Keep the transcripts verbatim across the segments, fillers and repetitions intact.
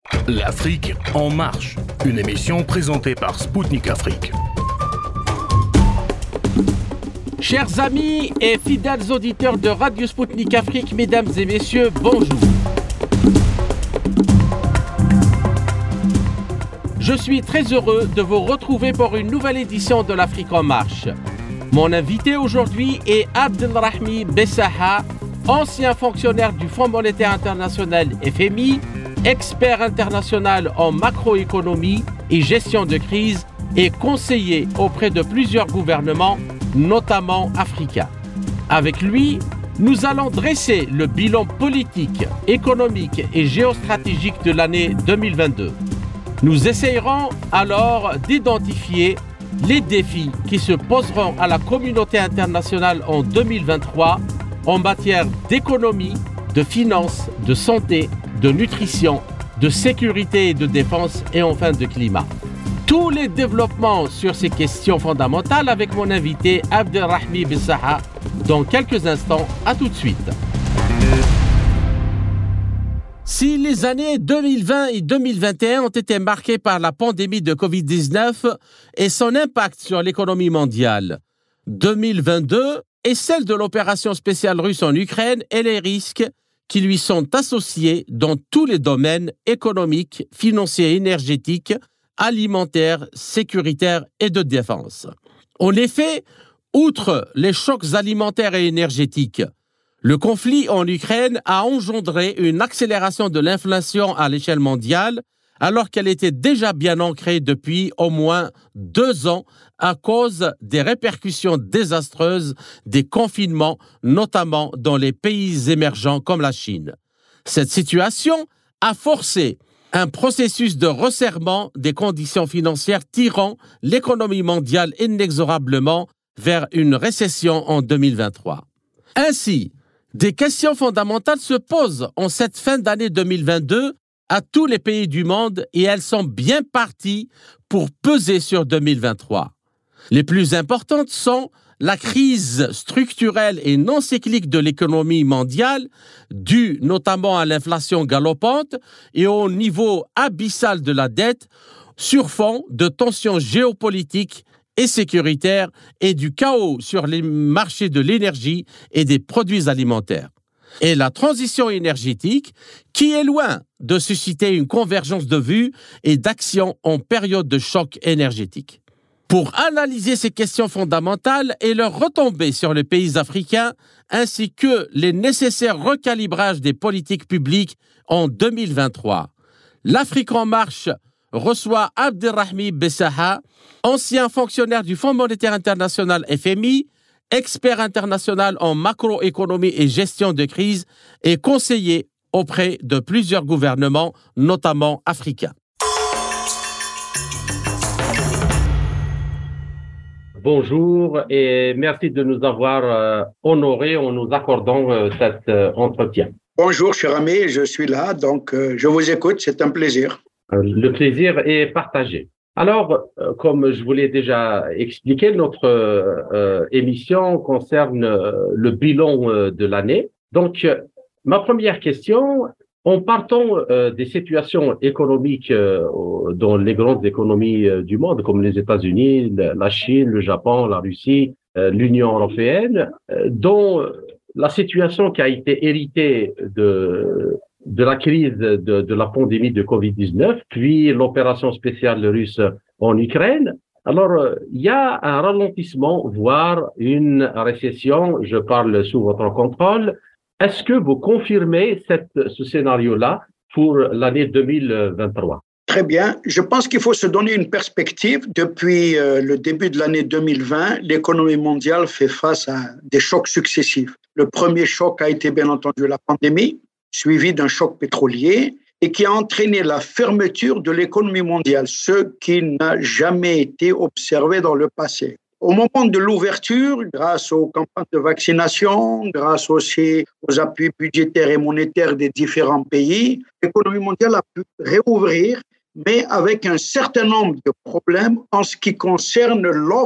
L'Afrique en marche, une émission présentée par Spoutnik Afrique. Chers amis et fidèles auditeurs de Radio Spoutnik Afrique, mesdames et messieurs, bonjour. Je suis très heureux de vous retrouver pour une nouvelle édition de l'Afrique en marche. Mon invité aujourd'hui est Abdelrahmi Bessaha, ancien fonctionnaire du Fonds monétaire international F M I, expert international en macroéconomie et gestion de crise et conseiller auprès de plusieurs gouvernements, notamment africains. Avec lui, nous allons dresser le bilan politique, économique et géostratégique de l'année deux mille vingt-deux. Nous essayerons alors d'identifier les défis qui se poseront à la communauté internationale en deux mille vingt-trois en matière d'économie, de finances, de santé, de nutrition, de sécurité et de défense et enfin de climat. Tous les développements sur ces questions fondamentales avec mon invité Abdelrahmi Bessaha dans quelques instants. À tout de suite. Si les années deux mille vingt et deux mille vingt et un ont été marquées par la pandémie de covid dix-neuf et son impact sur l'économie mondiale, deux mille vingt-deux est celle de l'opération spéciale russe en Ukraine et les risques qui lui sont associés dans tous les domaines économiques, financiers, énergétiques, alimentaires, sécuritaires et de défense. En effet, outre les chocs alimentaires et énergétiques, le conflit en Ukraine a engendré une accélération de l'inflation à l'échelle mondiale, alors qu'elle était déjà bien ancrée depuis au moins deux ans à cause des répercussions désastreuses des confinements, notamment dans les pays émergents comme la Chine. Cette situation a forcé un processus de resserrement des conditions financières tirant l'économie mondiale inexorablement vers une récession en deux mille vingt-trois. Ainsi, des questions fondamentales se posent en cette fin d'année deux mille vingt-deux à tous les pays du monde et elles sont bien parties pour peser sur deux mille vingt-trois. Les plus importantes sont la crise structurelle et non cyclique de l'économie mondiale, due notamment à l'inflation galopante et au niveau abyssal de la dette, sur fond de tensions géopolitiques et sécuritaires et du chaos sur les marchés de l'énergie et des produits alimentaires. Et la transition énergétique, qui est loin de susciter une convergence de vues et d'actions en période de choc énergétique. Pour analyser ces questions fondamentales et leurs retombées sur les pays africains, ainsi que les nécessaires recalibrages des politiques publiques en deux mille vingt-trois, l'Afrique en marche reçoit Abdelrahmi Bessaha, ancien fonctionnaire du Fonds monétaire international F M I, expert international en macroéconomie et gestion de crise et conseiller auprès de plusieurs gouvernements, notamment africains. Bonjour et merci de nous avoir euh, honorés en nous accordant euh, cet euh, entretien. Bonjour, cher ami, je suis là, donc euh, je vous écoute, c'est un plaisir. Euh, le plaisir est partagé. Alors, euh, comme je vous l'ai déjà expliqué, notre euh, émission concerne euh, le bilan euh, de l'année. Donc, euh, ma première question, en partant euh, des situations économiques euh, dans les grandes économies euh, du monde, comme les États-Unis, la Chine, le Japon, la Russie, euh, l'Union européenne, euh, dont la situation qui a été héritée de de la crise de, de la pandémie de covid dix-neuf, puis l'opération spéciale russe en Ukraine. Alors, il y a un ralentissement, voire une récession. Je parle sous votre contrôle. Est-ce que vous confirmez cette, ce scénario-là pour l'année deux mille vingt-trois? Très bien. Je pense qu'il faut se donner une perspective. Depuis euh, le début de l'année deux mille vingt, l'économie mondiale fait face à des chocs successifs. Le premier choc a été bien entendu la pandémie, suivi d'un choc pétrolier et qui a entraîné la fermeture de l'économie mondiale, ce qui n'a jamais été observé dans le passé. Au moment de l'ouverture, grâce aux campagnes de vaccination, grâce aussi aux appuis budgétaires et monétaires des différents pays, l'économie mondiale a pu réouvrir, mais avec un certain nombre de problèmes en ce qui concerne l'offre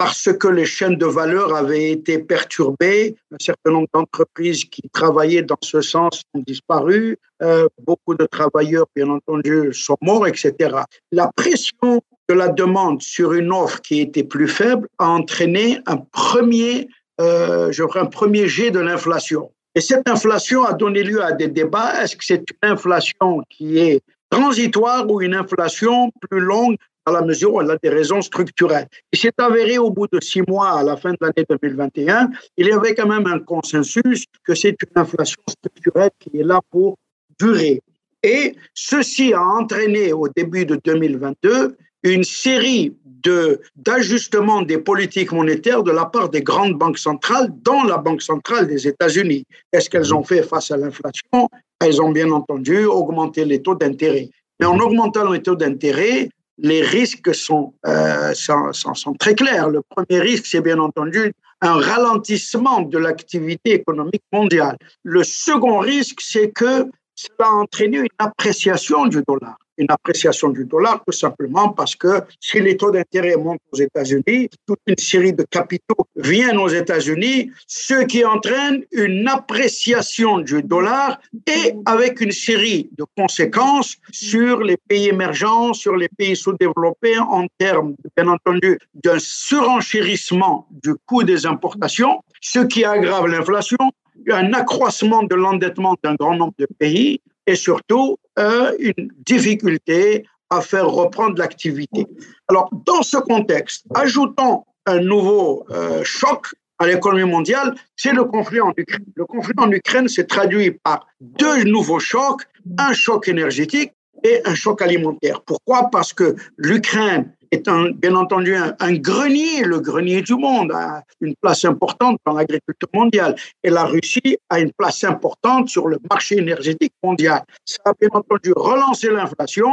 parce que les chaînes de valeur avaient été perturbées. Un certain nombre d'entreprises qui travaillaient dans ce sens ont disparu. Euh, beaucoup de travailleurs, bien entendu, sont morts, et cetera. La pression de la demande sur une offre qui était plus faible a entraîné un premier, euh, je dirais un premier jet de l'inflation. Et cette inflation a donné lieu à des débats. Est-ce que c'est une inflation qui est transitoire ou une inflation plus longue à la mesure où elle a des raisons structurelles? Il s'est avéré au bout de six mois, à la fin de l'année deux mille vingt et un, il y avait quand même un consensus que c'est une inflation structurelle qui est là pour durer. Et ceci a entraîné au début de deux mille vingt-deux une série de, d'ajustements des politiques monétaires de la part des grandes banques centrales, dont la Banque centrale des États-Unis. Qu'est-ce qu'elles ont fait face à l'inflation? Elles ont bien entendu augmenté les taux d'intérêt. Mais en augmentant les taux d'intérêt, les risques sont, euh, sont, sont, sont très clairs. Le premier risque, c'est bien entendu un ralentissement de l'activité économique mondiale. Le second risque, c'est que cela a entraîné une appréciation du dollar. Une appréciation du dollar tout simplement parce que si les taux d'intérêt montent aux États-Unis, toute une série de capitaux viennent aux États-Unis, ce qui entraîne une appréciation du dollar et avec une série de conséquences sur les pays émergents, sur les pays sous-développés en termes, bien entendu, d'un surenchérissement du coût des importations, ce qui aggrave l'inflation, un accroissement de l'endettement d'un grand nombre de pays et surtout euh, une difficulté à faire reprendre l'activité. Alors, dans ce contexte, ajoutons un nouveau euh, choc à l'économie mondiale, c'est le conflit en Ukraine. Le conflit en Ukraine s'est traduit par deux nouveaux chocs, un choc énergétique et un choc alimentaire. Pourquoi? Parce que l'Ukraine est un, bien entendu un, un grenier, le grenier du monde, a une place importante dans l'agriculture mondiale. Et la Russie a une place importante sur le marché énergétique mondial. Ça a bien entendu relancé l'inflation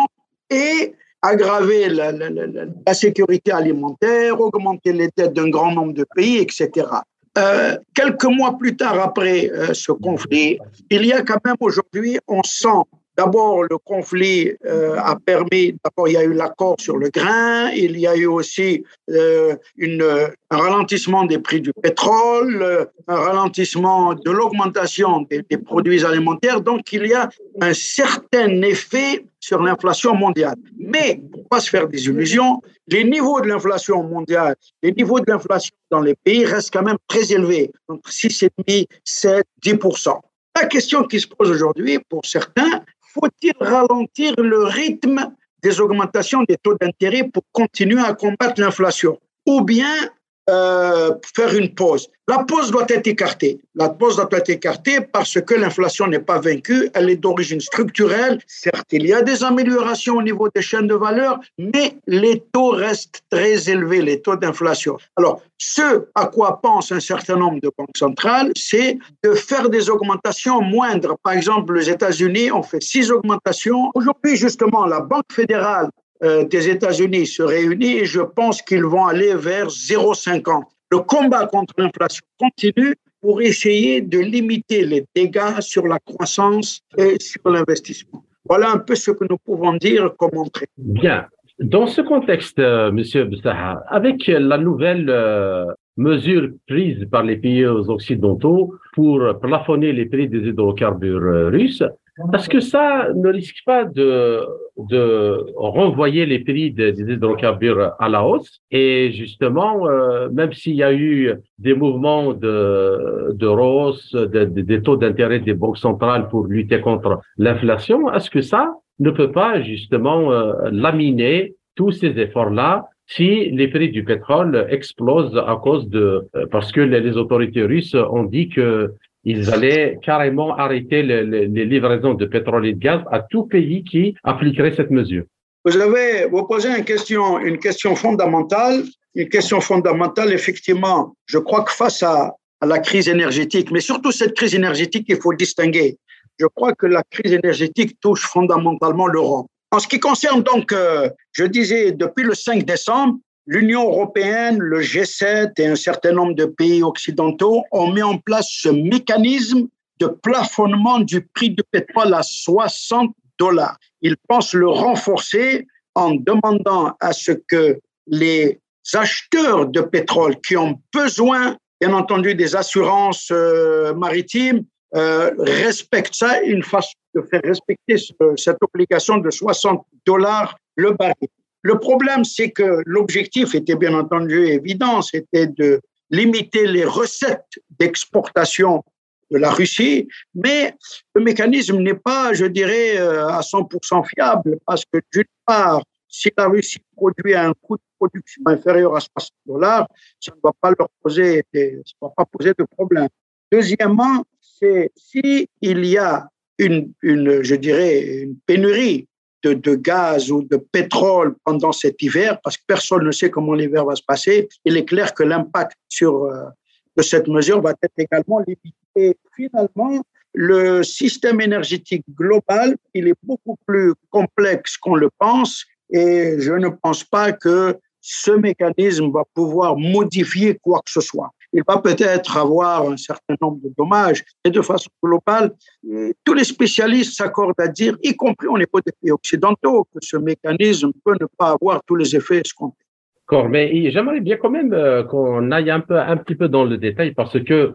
et aggravé la, la, la, la sécurité alimentaire, augmenté les dettes d'un grand nombre de pays, et cetera. Euh, quelques mois plus tard, après euh, ce conflit, il y a quand même aujourd'hui, on sent d'abord, le conflit euh, a permis, d'abord, il y a eu l'accord sur le grain, il y a eu aussi euh, une, un ralentissement des prix du pétrole, un ralentissement de l'augmentation des, des produits alimentaires. Donc, il y a un certain effet sur l'inflation mondiale. Mais, pour ne pas se faire des illusions, les niveaux de l'inflation mondiale, les niveaux de l'inflation dans les pays restent quand même très élevés, entre six virgule cinq, sept, dix pour cent. La question qui se pose aujourd'hui, pour certains, faut-il ralentir le rythme des augmentations des taux d'intérêt pour continuer à combattre l'inflation? Ou bien euh, faire une pause? La pause doit être écartée. La pause doit être écartée parce que l'inflation n'est pas vaincue. Elle est d'origine structurelle. Certes, il y a des améliorations au niveau des chaînes de valeur, mais les taux restent très élevés, les taux d'inflation. Alors, ce à quoi pense un certain nombre de banques centrales, c'est de faire des augmentations moindres. Par exemple, les États-Unis ont fait six augmentations. Aujourd'hui, justement, la Banque fédérale euh, des États-Unis se réunit et je pense qu'ils vont aller vers zéro virgule cinquante. Le combat contre l'inflation continue pour essayer de limiter les dégâts sur la croissance et sur l'investissement. Voilà un peu ce que nous pouvons dire comme entrée. Bien. Dans ce contexte, euh, Monsieur Bessaha, avec la nouvelle euh, mesure prise par les pays occidentaux pour plafonner les prix des hydrocarbures euh, russes, est-ce que ça ne risque pas de, de renvoyer les prix des, des hydrocarbures à la hausse? Et justement, euh, même s'il y a eu des mouvements de, de hausse de, de, des taux d'intérêt des banques centrales pour lutter contre l'inflation, est-ce que ça ne peut pas justement euh, laminer tous ces efforts-là si les prix du pétrole explosent à cause de... Euh, parce que les, les autorités russes ont dit que ils allaient carrément arrêter les, les, les livraisons de pétrole et de gaz à tout pays qui appliquerait cette mesure. Vous avez vous posez une question, une question fondamentale, une question fondamentale, effectivement. Je crois que face à, à la crise énergétique, mais surtout cette crise énergétique, il faut distinguer. Je crois que la crise énergétique touche fondamentalement l'Europe. En ce qui concerne donc, euh, je disais, depuis le cinq décembre, l'Union européenne, le G sept et un certain nombre de pays occidentaux ont mis en place ce mécanisme de plafonnement du prix du pétrole à soixante dollars. Ils pensent le renforcer en demandant à ce que les acheteurs de pétrole qui ont besoin, bien entendu, des assurances euh, maritimes, euh, respectent ça, une façon de faire respecter ce, cette obligation de soixante dollars le baril. Le problème, c'est que l'objectif était bien entendu évident, c'était de limiter les recettes d'exportation de la Russie, mais le mécanisme n'est pas, je dirais, à cent pour cent fiable, parce que d'une part, si la Russie produit à un coût de production inférieur à soixante dollars, ça ne va pas leur poser, ça ne va pas poser de problème. Deuxièmement, c'est si il y a une, une je dirais, une pénurie de, de gaz ou de pétrole pendant cet hiver, parce que personne ne sait comment l'hiver va se passer, il est clair que l'impact sur euh, de cette mesure va être également limité. Et finalement, le système énergétique global, il est beaucoup plus complexe qu'on le pense, et je ne pense pas que ce mécanisme va pouvoir modifier quoi que ce soit. Il va peut-être avoir un certain nombre de dommages, et de façon globale, tous les spécialistes s'accordent à dire, y compris au niveau des pays occidentaux, que ce mécanisme peut ne pas avoir tous les effets escomptés. D'accord, mais j'aimerais bien quand même euh, qu'on aille un peu, un petit peu dans le détail, parce que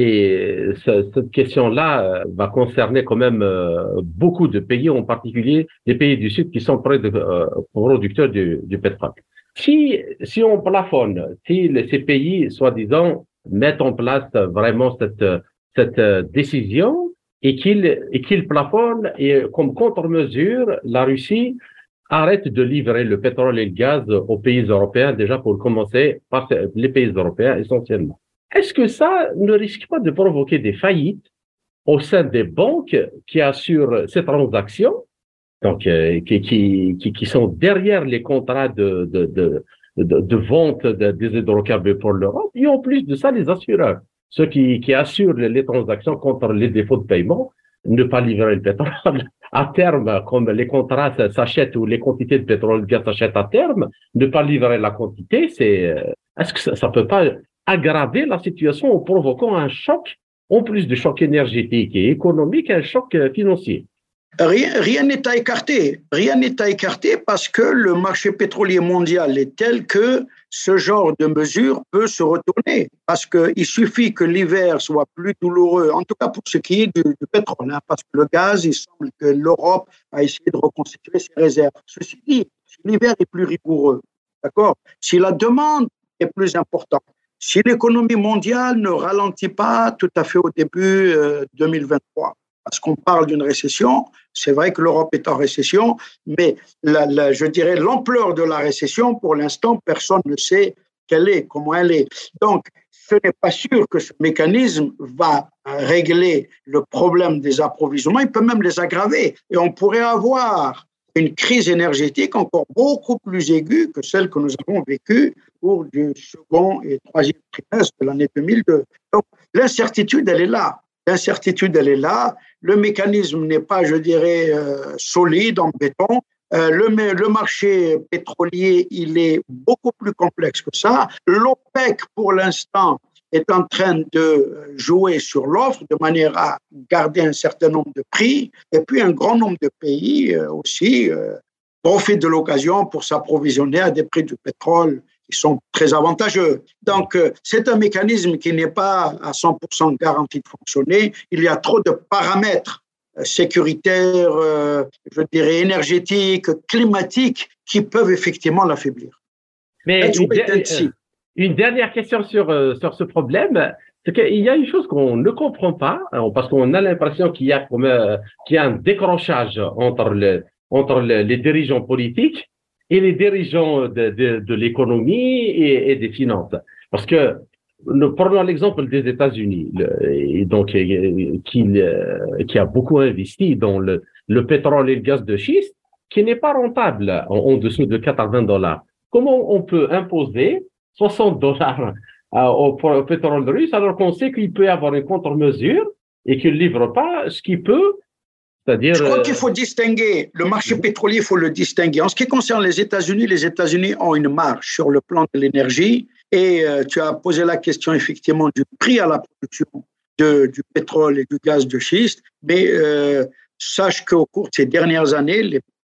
et ce, cette question-là euh, va concerner quand même euh, beaucoup de pays, en particulier les pays du Sud qui sont près de euh, producteurs du, du pétrole. Si, si on plafonne, si les, ces pays, soi-disant, mettent en place vraiment cette, cette décision et qu'ils, et qu'ils plafonnent, et comme contre-mesure, la Russie arrête de livrer le pétrole et le gaz aux pays européens, déjà pour commencer par les pays européens essentiellement. Est-ce que ça ne risque pas de provoquer des faillites au sein des banques qui assurent ces transactions, donc euh, qui, qui, qui, qui sont derrière les contrats de, de, de, de, de vente de, des hydrocarbures pour l'Europe, et en plus de ça, les assureurs, ceux qui, qui assurent les transactions contre les défauts de paiement, ne pas livrer le pétrole à terme, comme les contrats s'achètent ou les quantités de pétrole et de gaz s'achètent à terme, ne pas livrer la quantité, c'est, est-ce que ça, ça peut pas aggraver la situation en provoquant un choc, en plus du choc énergétique et économique, un choc financier? Rien, rien n'est à écarter. Rien n'est à écarter parce que le marché pétrolier mondial est tel que ce genre de mesure peut se retourner. Parce qu'il suffit que l'hiver soit plus douloureux, en tout cas pour ce qui est du, du pétrole, hein, parce que le gaz, il semble que l'Europe a essayé de reconstituer ses réserves. Ceci dit, si l'hiver est plus rigoureux, d'accord, si la demande est plus importante, si l'économie mondiale ne ralentit pas tout à fait au début euh, deux mille vingt-trois, parce qu'on parle d'une récession, c'est vrai que l'Europe est en récession, mais la, la, je dirais l'ampleur de la récession, pour l'instant, personne ne sait quelle est, comment elle est. Donc, ce n'est pas sûr que ce mécanisme va régler le problème des approvisionnements, il peut même les aggraver. Et on pourrait avoir une crise énergétique encore beaucoup plus aiguë que celle que nous avons vécue au cours du second et troisième trimestre de l'année deux mille deux. Donc, l'incertitude, elle est là. L'incertitude, elle est là. Le mécanisme n'est pas, je dirais, euh, solide en béton. Euh, le, le marché pétrolier, il est beaucoup plus complexe que ça. L'OPEC, pour l'instant, est en train de jouer sur l'offre de manière à garder un certain nombre de prix. Et puis, un grand nombre de pays euh, aussi euh, profitent de l'occasion pour s'approvisionner à des prix du pétrole qui sont très avantageux. Donc, euh, c'est un mécanisme qui n'est pas à cent pour cent garanti de fonctionner. Il y a trop de paramètres euh, sécuritaires, euh, je dirais énergétiques, climatiques, qui peuvent effectivement l'affaiblir. Mais une, de, une dernière question sur, euh, sur ce problème, c'est qu'il y a une chose qu'on ne comprend pas, parce qu'on a l'impression qu'il y a, comme, euh, qu'il y a un décrochage entre, le, entre le, les dirigeants politiques et les dirigeants de, de, de l'économie et, et des finances. Parce que, nous prenons l'exemple des États-Unis, le, et donc, qui, le, qui a beaucoup investi dans le, le pétrole et le gaz de schiste, qui n'est pas rentable en, en dessous de quatre-vingts dollars. Comment on peut imposer soixante dollars au, au pétrole russe alors qu'on sait qu'il peut y avoir une contre-mesure et qu'il ne livre pas ce qu'il peut? C'est-à-dire, je crois qu'il faut distinguer le marché pétrolier, il faut le distinguer. En ce qui concerne les États-Unis, les États-Unis ont une marge sur le plan de l'énergie et euh, tu as posé la question effectivement du prix à la production de, du pétrole et du gaz de schiste, mais euh, sache qu'au cours de ces dernières années, les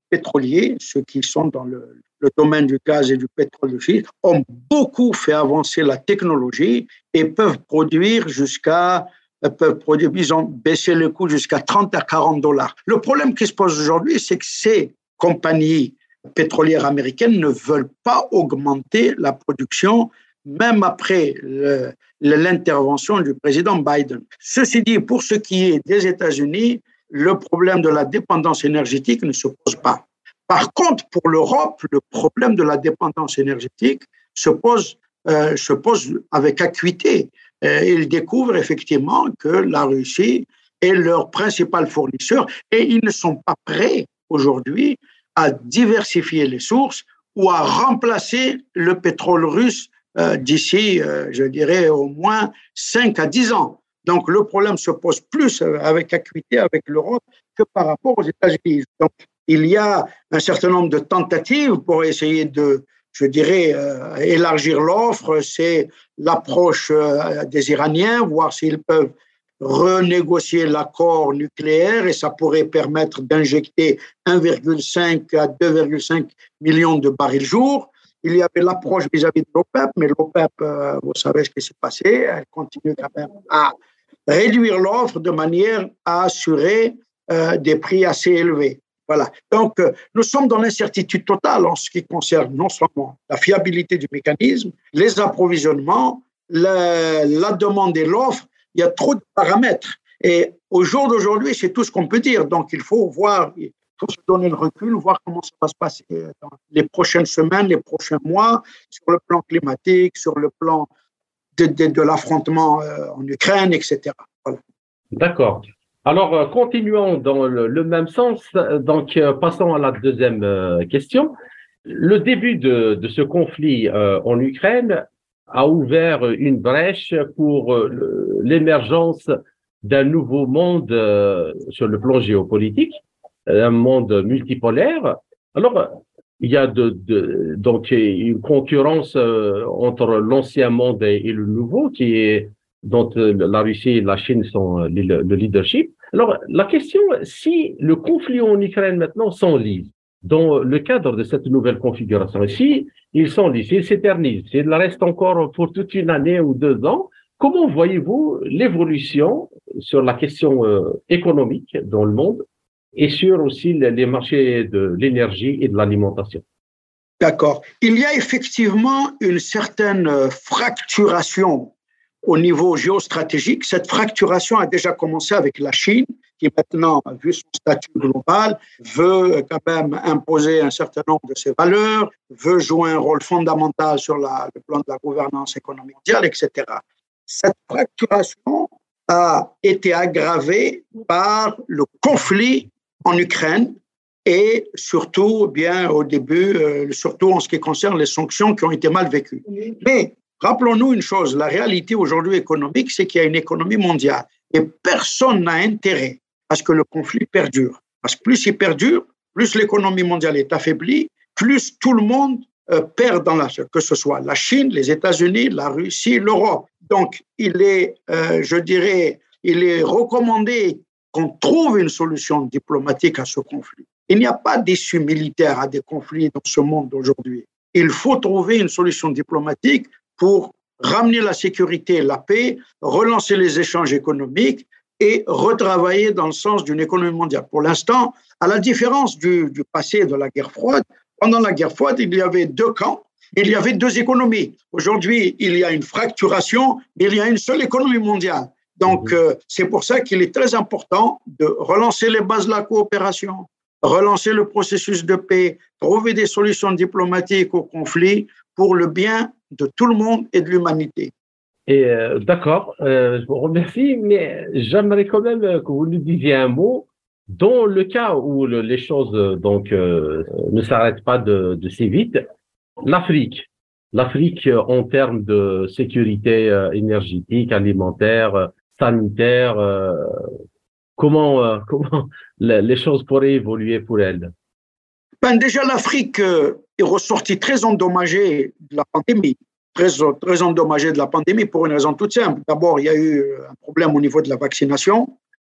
pétroliers, ceux qui sont dans le, le domaine du gaz et du pétrole de schiste, ont beaucoup fait avancer la technologie et peuvent produire jusqu'à, peuvent produire, ils ont baissé le coût jusqu'à trente à quarante dollars. Le problème qui se pose aujourd'hui, c'est que ces compagnies pétrolières américaines ne veulent pas augmenter la production, même après le, l'intervention du président Biden. Ceci dit, pour ce qui est des États-Unis, le problème de la dépendance énergétique ne se pose pas. Par contre, pour l'Europe, le problème de la dépendance énergétique se pose, euh, se pose avec acuité. Euh, ils découvrent effectivement que la Russie est leur principal fournisseur et ils ne sont pas prêts aujourd'hui à diversifier les sources ou à remplacer le pétrole russe euh, d'ici, euh, je dirais, au moins cinq à dix ans. Donc, le problème se pose plus avec acuité avec l'Europe que par rapport aux États-Unis. Donc, il y a un certain nombre de tentatives pour essayer de, je dirais, euh, élargir l'offre. C'est l'approche euh, des Iraniens, voir s'ils peuvent renégocier l'accord nucléaire et ça pourrait permettre d'injecter un virgule cinq à deux virgule cinq millions de barils jour. Il y avait l'approche vis-à-vis de l'OPEP, mais l'OPEP, euh, vous savez ce qui s'est passé, elle continue quand même à réduire l'offre de manière à assurer euh, des prix assez élevés. Voilà. Donc, euh, nous sommes dans l'incertitude totale en ce qui concerne non seulement la fiabilité du mécanisme, les approvisionnements, la, la demande et l'offre. Il y a trop de paramètres. Et au jour d'aujourd'hui, c'est tout ce qu'on peut dire. Donc, il faut voir, il faut se donner le recul, voir comment ça va se passer dans les prochaines semaines, les prochains mois, sur le plan climatique, sur le plan de, de, de l'affrontement en Ukraine, et cetera. Voilà. D'accord. Alors, continuons dans le, le même sens. Donc, passons à la deuxième question. Le début de, de ce conflit euh, en Ukraine a ouvert une brèche pour euh, l'émergence d'un nouveau monde euh, sur le plan géopolitique, un monde multipolaire. Alors, il y a de, de, donc une concurrence euh, entre l'ancien monde et, et le nouveau, qui est dont euh, la Russie et la Chine sont euh, le, le leadership. Alors, la question, si le conflit en Ukraine maintenant s'enlise dans le cadre de cette nouvelle configuration, si ils s'enlisent, s'ils s'éternisent, s'il reste encore pour toute une année ou deux ans, comment voyez-vous l'évolution sur la question euh, économique dans le monde et sur aussi les marchés de l'énergie et de l'alimentation? D'accord. Il y a effectivement une certaine fracturation au niveau géostratégique. Cette fracturation a déjà commencé avec la Chine, qui maintenant, vu son statut global, veut quand même imposer un certain nombre de ses valeurs, veut jouer un rôle fondamental sur la, le plan de la gouvernance économique mondiale, et cetera. Cette fracturation a été aggravée par le conflit en Ukraine et surtout, bien au début, euh, surtout en ce qui concerne les sanctions qui ont été mal vécues. Mais rappelons-nous une chose, la réalité aujourd'hui économique, c'est qu'il y a une économie mondiale et personne n'a intérêt à ce que le conflit perdure. Parce que plus il perdure, plus l'économie mondiale est affaiblie, plus tout le monde euh, perd dans la, que ce soit la Chine, les États-Unis, la Russie, l'Europe. Donc, il est, euh, je dirais, il est recommandé qu'on trouve une solution diplomatique à ce conflit. Il n'y a pas d'issue militaire à des conflits dans ce monde d'aujourd'hui. Il faut trouver une solution diplomatique pour ramener la sécurité et la paix, relancer les échanges économiques et retravailler dans le sens d'une économie mondiale. Pour l'instant, à la différence du, du passé de la guerre froide, pendant la guerre froide, il y avait deux camps, il y avait deux économies. Aujourd'hui, il y a une fracturation, mais il y a une seule économie mondiale. Donc, euh, c'est pour ça qu'il est très important de relancer les bases de la coopération, relancer le processus de paix, trouver des solutions diplomatiques au conflit pour le bien de tout le monde et de l'humanité. Et euh, d'accord, euh, je vous remercie, mais j'aimerais quand même que vous nous disiez un mot dans le cas où le, les choses donc euh, ne s'arrêtent pas de, de si vite. L'Afrique, l'Afrique en termes de sécurité euh, énergétique, alimentaire, euh, sanitaire, euh, comment euh, comment les choses pourraient évoluer pour elle? Ben déjà, l'Afrique euh, est ressortie très endommagée de la pandémie. Très, très endommagé de la pandémie pour une raison toute simple. D'abord, il y a eu un problème au niveau de la vaccination.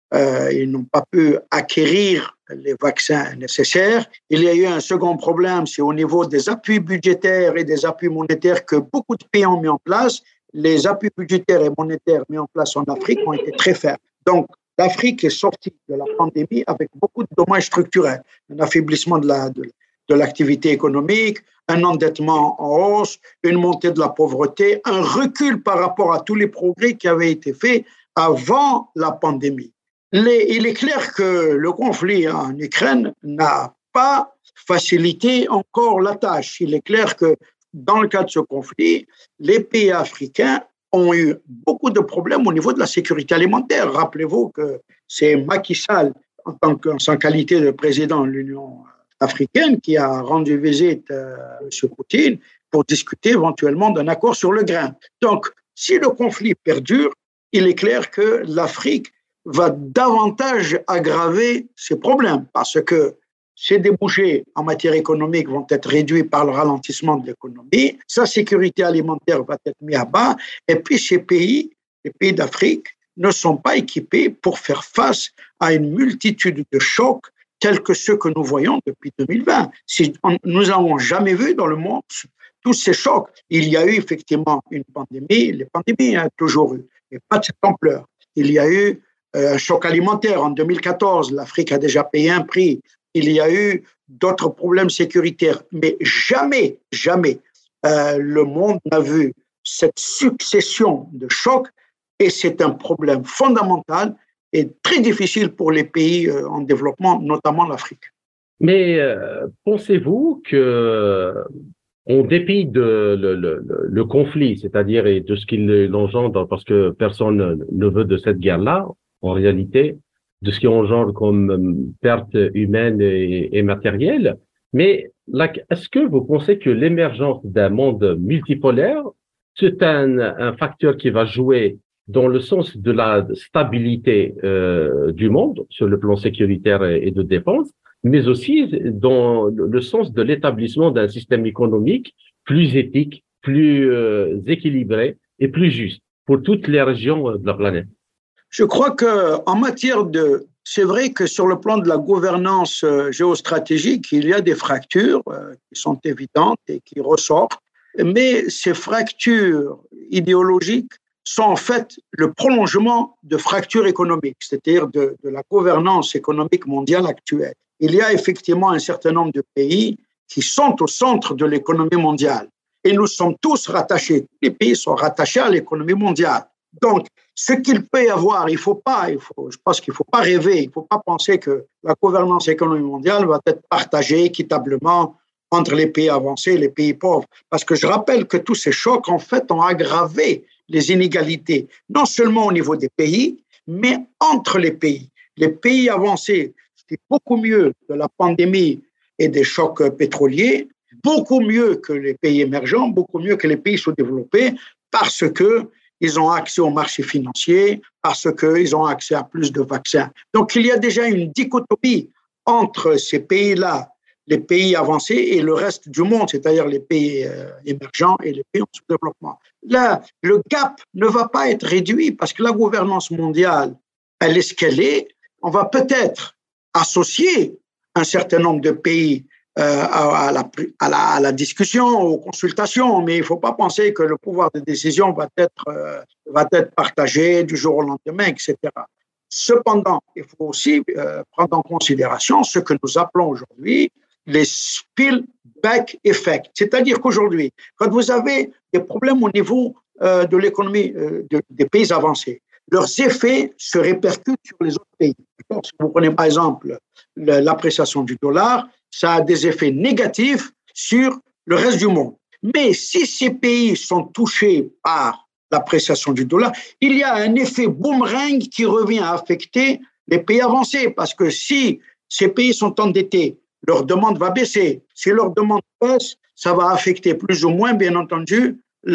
Euh, ils n'ont pas pu acquérir les vaccins nécessaires. Il y a eu un second problème, c'est au niveau des appuis budgétaires et des appuis monétaires que beaucoup de pays ont mis en place. Les appuis budgétaires et monétaires mis en place en Afrique ont été très faibles. Donc, l'Afrique est sortie de la pandémie avec beaucoup de dommages structurels, un affaiblissement de, la, de, de l'activité économique, un endettement en hausse, une montée de la pauvreté, un recul par rapport à tous les progrès qui avaient été faits avant la pandémie. Les, il est clair que le conflit en Ukraine n'a pas facilité encore la tâche. Il est clair que dans le cas de ce conflit, les pays africains ont eu beaucoup de problèmes au niveau de la sécurité alimentaire. Rappelez-vous que c'est Macky Sall, en tant que, en sa qualité de président de l'Union africaine, qui a rendu visite à M. Poutine pour discuter éventuellement d'un accord sur le grain. Donc, si le conflit perdure, il est clair que l'Afrique va davantage aggraver ses problèmes parce que ses débouchés en matière économique vont être réduits par le ralentissement de l'économie, sa sécurité alimentaire va être mise à bas, et puis ces pays, les pays d'Afrique, ne sont pas équipés pour faire face à une multitude de chocs tels que ceux que nous voyons depuis deux mille vingt. Si on, nous n'avons jamais vu dans le monde tous ces chocs. Il y a eu effectivement une pandémie, les pandémies, il y a toujours eu, mais pas de cette ampleur. Il y a eu un choc alimentaire. En deux mille quatorze, l'Afrique a déjà payé un prix. Il y a eu d'autres problèmes sécuritaires. Mais jamais, jamais, euh, le monde n'a vu cette succession de chocs. Et c'est un problème fondamental et très difficile pour les pays euh, en développement, notamment l'Afrique. Mais euh, pensez-vous que, en dépit de le, le, le conflit, c'est-à-dire et de ce qu'il engendre, parce que personne ne veut de cette guerre-là, en réalité, de ce qui engendre comme perte humaine et, et matérielle. Mais là, est-ce que vous pensez que l'émergence d'un monde multipolaire, c'est un, un facteur qui va jouer dans le sens de la stabilité euh, du monde, sur le plan sécuritaire et, et de défense, mais aussi dans le sens de l'établissement d'un système économique plus éthique, plus euh, équilibré et plus juste pour toutes les régions de la planète? Je crois qu'en matière de... C'est vrai que sur le plan de la gouvernance géostratégique, il y a des fractures qui sont évidentes et qui ressortent, mais ces fractures idéologiques sont en fait le prolongement de fractures économiques, c'est-à-dire de, de la gouvernance économique mondiale actuelle. Il y a effectivement un certain nombre de pays qui sont au centre de l'économie mondiale et nous sommes tous rattachés, tous les pays sont rattachés à l'économie mondiale. Donc, ce qu'il peut y avoir, il faut pas, il faut, je pense qu'il ne faut pas rêver, il ne faut pas penser que la gouvernance économique mondiale va être partagée équitablement entre les pays avancés et les pays pauvres. Parce que je rappelle que tous ces chocs, en fait, ont aggravé les inégalités, non seulement au niveau des pays, mais entre les pays. Les pays avancés, c'est beaucoup mieux de la pandémie et des chocs pétroliers, beaucoup mieux que les pays émergents, beaucoup mieux que les pays sous-développés, parce que ils ont accès aux marchés financiers, parce qu'ils ont accès à plus de vaccins. Donc, il y a déjà une dichotomie entre ces pays-là, les pays avancés, et le reste du monde, c'est-à-dire les pays euh, émergents et les pays en sous-développement. Là, le gap ne va pas être réduit parce que la gouvernance mondiale, elle est ce qu'elle est. On va peut-être associer un certain nombre de pays Euh, à, la, à, la, à la discussion, aux consultations, mais il ne faut pas penser que le pouvoir de décision va être, euh, va être partagé du jour au lendemain, et cetera. Cependant, il faut aussi euh, prendre en considération ce que nous appelons aujourd'hui les spillback effects. C'est-à-dire qu'aujourd'hui, quand vous avez des problèmes au niveau euh, de l'économie euh, de, des pays avancés, leurs effets se répercutent sur les autres pays. Si vous prenez par exemple l'appréciation du dollar, ça a des effets négatifs sur le reste du monde. Mais si ces pays sont touchés par l'appréciation du dollar, il y a un effet boomerang qui revient à affecter les pays avancés. Parce que si ces pays sont endettés, leur demande va baisser. Si leur demande baisse, ça va affecter plus ou moins, bien entendu,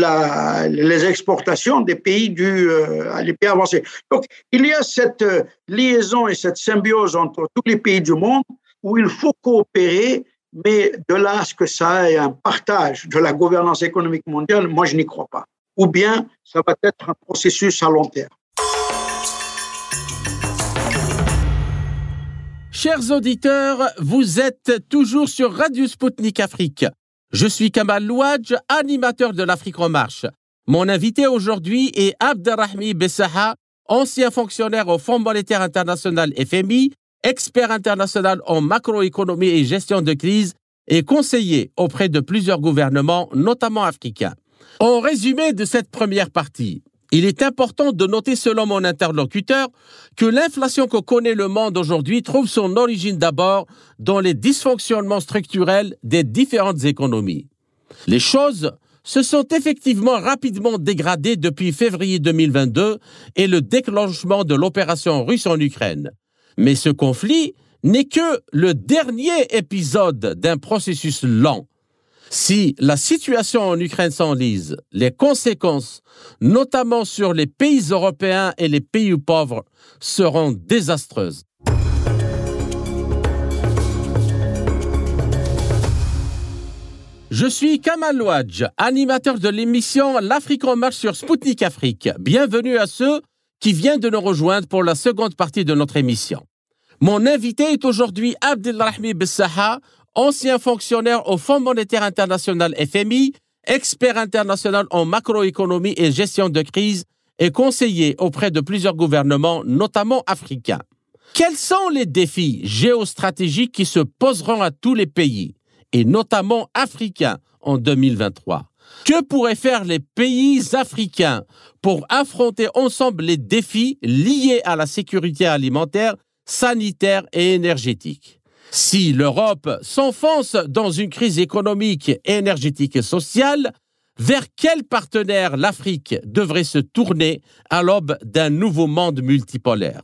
la, les exportations des pays, du, euh, les pays avancés. Donc, il y a cette liaison et cette symbiose entre tous les pays du monde où il faut coopérer, mais de là à ce que ça ait un partage de la gouvernance économique mondiale, moi je n'y crois pas. Ou bien ça va être un processus à long terme. Chers auditeurs, vous êtes toujours sur Radio Sputnik Afrique. Je suis Kamal Louadj, animateur de l'Afrique en marche. Mon invité aujourd'hui est Abderrahmi Bessaha, ancien fonctionnaire au Fonds monétaire international F M I, expert international en macroéconomie et gestion de crise et conseiller auprès de plusieurs gouvernements, notamment africains. En résumé de cette première partie, il est important de noter, selon mon interlocuteur, que l'inflation que connaît le monde aujourd'hui trouve son origine d'abord dans les dysfonctionnements structurels des différentes économies. Les choses se sont effectivement rapidement dégradées depuis février deux mille vingt-deux et le déclenchement de l'opération russe en Ukraine. Mais ce conflit n'est que le dernier épisode d'un processus lent. Si la situation en Ukraine s'enlise, les conséquences, notamment sur les pays européens et les pays pauvres, seront désastreuses. Je suis Kamal Louadj, animateur de l'émission L'Afrique en marche sur Sputnik Afrique. Bienvenue à ceux qui viennent de nous rejoindre pour la seconde partie de notre émission. Mon invité est aujourd'hui Abderrahmi Bessaha, ancien fonctionnaire au Fonds monétaire international F M I, expert international en macroéconomie et gestion de crise et conseiller auprès de plusieurs gouvernements, notamment africains. Quels sont les défis géostratégiques qui se poseront à tous les pays, et notamment africains, en deux mille vingt-trois? Que pourraient faire les pays africains pour affronter ensemble les défis liés à la sécurité alimentaire, sanitaire et énergétique? Si l'Europe s'enfonce dans une crise économique, énergétique et sociale, vers quel partenaire l'Afrique devrait se tourner à l'aube d'un nouveau monde multipolaire?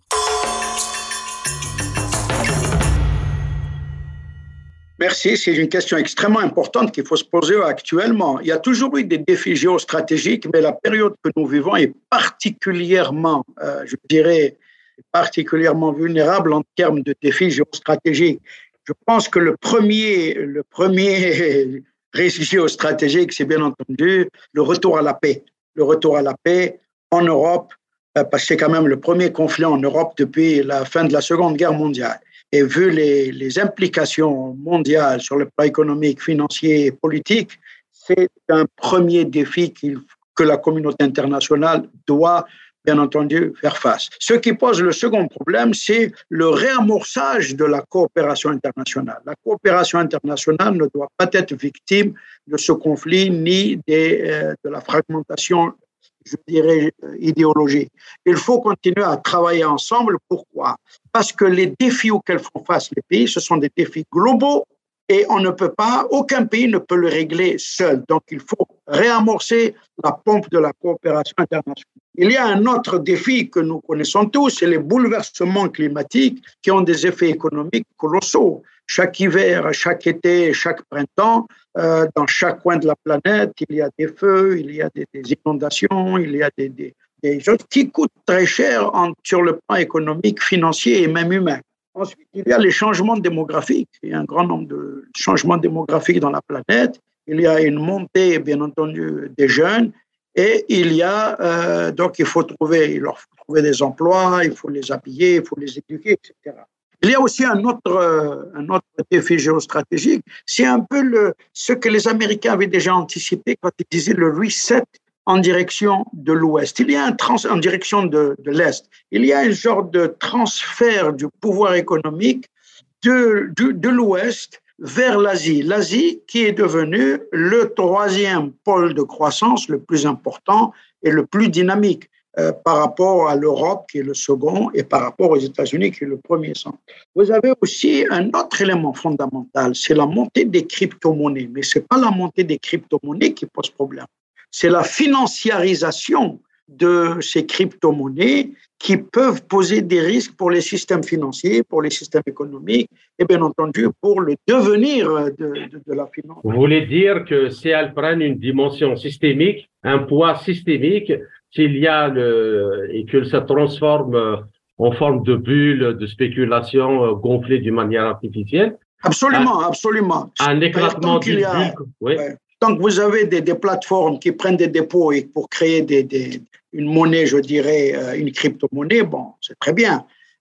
Merci, c'est une question extrêmement importante qu'il faut se poser actuellement. Il y a toujours eu des défis géostratégiques, mais la période que nous vivons est particulièrement, euh, je dirais, particulièrement vulnérable en termes de défis géostratégiques. Je pense que le premier, le premier risque géostratégique, c'est bien entendu le retour à la paix. Le retour à la paix en Europe, parce que c'est quand même le premier conflit en Europe depuis la fin de la Seconde Guerre mondiale. Et vu les, les implications mondiales sur le plan économique, financier et politique, c'est un premier défi qu'il, que la communauté internationale doit bien entendu, faire face. Ce qui pose le second problème, c'est le réamorçage de la coopération internationale. La coopération internationale ne doit pas être victime de ce conflit ni des, euh, de la fragmentation, je dirais, idéologique. Il faut continuer à travailler ensemble. Pourquoi? Parce que les défis auxquels font face les pays, ce sont des défis globaux et on ne peut pas, aucun pays ne peut le régler seul. Donc, il faut réamorcer la pompe de la coopération internationale. Il y a un autre défi que nous connaissons tous, c'est les bouleversements climatiques qui ont des effets économiques colossaux. Chaque hiver, chaque été, chaque printemps, euh, dans chaque coin de la planète, il y a des feux, il y a des, des inondations, il y a des, des, des choses qui coûtent très cher en, sur le plan économique, financier et même humain. Ensuite, il y a les changements démographiques. Il y a un grand nombre de changements démographiques dans la planète. Il y a une montée, bien entendu, des jeunes. Et il y a, euh, donc il faut trouver, il leur faut trouver des emplois, il faut les habiller, il faut les éduquer, et cetera. Il y a aussi un autre, euh, un autre défi géostratégique, c'est un peu le, ce que les Américains avaient déjà anticipé quand ils disaient le reset en direction de l'Ouest. Il y a un trans, en direction de, de l'Est. Il y a un genre de transfert du pouvoir économique de, de, de l'Ouest vers l'Asie. L'Asie qui est devenue le troisième pôle de croissance le plus important et le plus dynamique euh, par rapport à l'Europe qui est le second et par rapport aux États-Unis qui est le premier centre. Vous avez aussi un autre élément fondamental, c'est la montée des crypto-monnaies. Mais ce n'est pas la montée des crypto-monnaies qui pose problème. C'est la financiarisation de ces crypto-monnaies qui peuvent poser des risques pour les systèmes financiers, pour les systèmes économiques et bien entendu pour le devenir de, de, de la finance. Vous voulez dire que si elles prennent une dimension systémique, un poids systémique, s'il y a le, et que ça transforme en forme de bulle, de spéculation gonflée d'une manière artificielle? Absolument, un, absolument. Un éclatement d'une bulle. Oui. Ouais. Donc, vous avez des, des plateformes qui prennent des dépôts et pour créer des, des, une monnaie, je dirais, une crypto-monnaie, bon, c'est très bien.